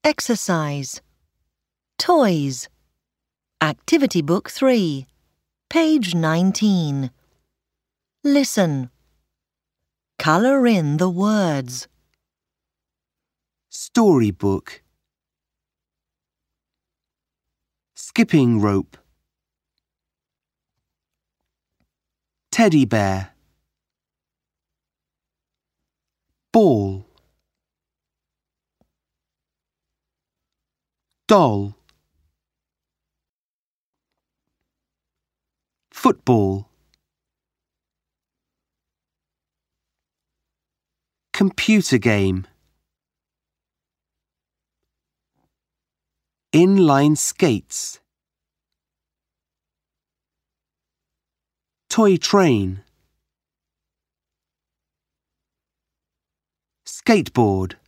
Exercise. Toys. Activity Book 3, page 19. Listen. Colour in the words. Storybook. Skipping rope. Teddy bear. Ball. Doll. Football. Computer game. Inline skates. Toy train. Skateboard.